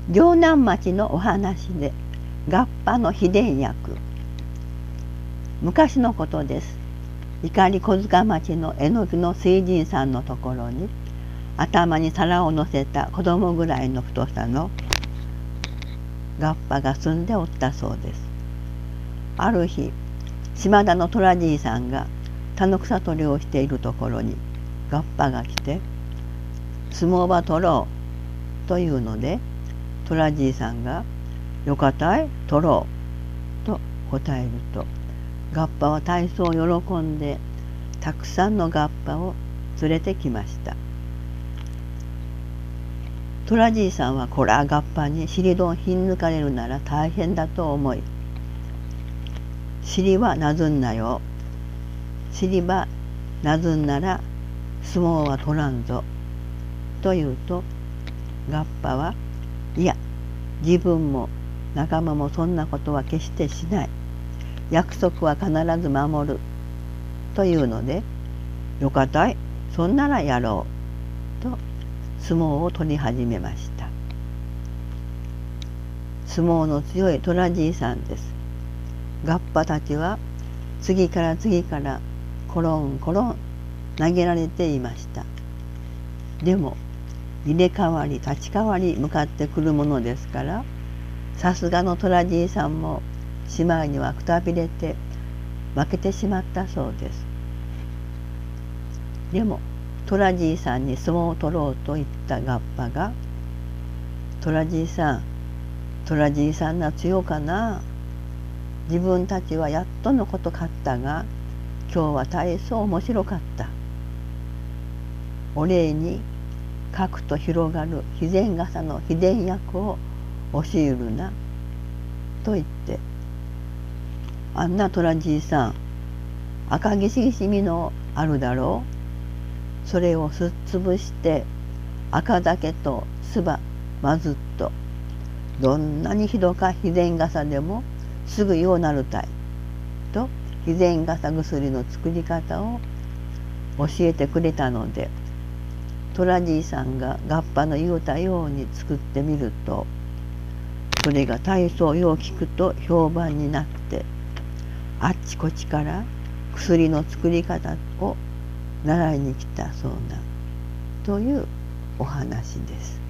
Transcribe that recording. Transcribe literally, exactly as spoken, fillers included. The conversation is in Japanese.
城南町のお話で合羽の秘伝薬。昔のことです。碇小塚町のえのきの水神さんのところに頭に皿を乗せた子供ぐらいの太さの合羽が住んでおったそうです。ある日島田の虎じいさんが田の草取りをしているところに合羽が来て「相撲ば取ろう」というので虎じいさんが「よかたい取ろう」と答えると合羽は大層喜んでたくさんの合羽を連れてきました。虎じいさんはこら合羽に尻どんひん抜かれるなら大変だと思い「尻はなずんなよ。尻ばなずんなら相撲は取らんぞ」と言うと合羽はいや自分も仲間もそんなことは決してしない。約束は必ず守る。というのでよかたいそんならやろうと相撲を取り始めました。相撲の強い虎じいさんです。合羽たちは次から次からコロンコロン投げられていました。でも入れ替わり立ち替わり向かってくるものですからさすがの虎じいさんもしまいにはくたびれて負けてしまったそうです。でも虎じいさんに相撲を取ろうと言った合羽が「虎じいさん虎じいさんな強かな。自分たちはやっとのこと勝ったが今日は大層面白かった。お礼に書くと広がる肥前傘の秘伝薬を教えるな」と言って「あんな虎じいさん赤ぎしぎしみのあるだろう。それをすっつぶして赤酒と酢ばまずっとどんなにひどか肥前傘でもすぐようなるたい」と肥前傘薬の作り方を教えてくれたので虎じいさんが合羽の言うたように作ってみるとそれが大層よう効くと評判になってあっちこっちから薬の作り方を習いに来たそうなというお話です。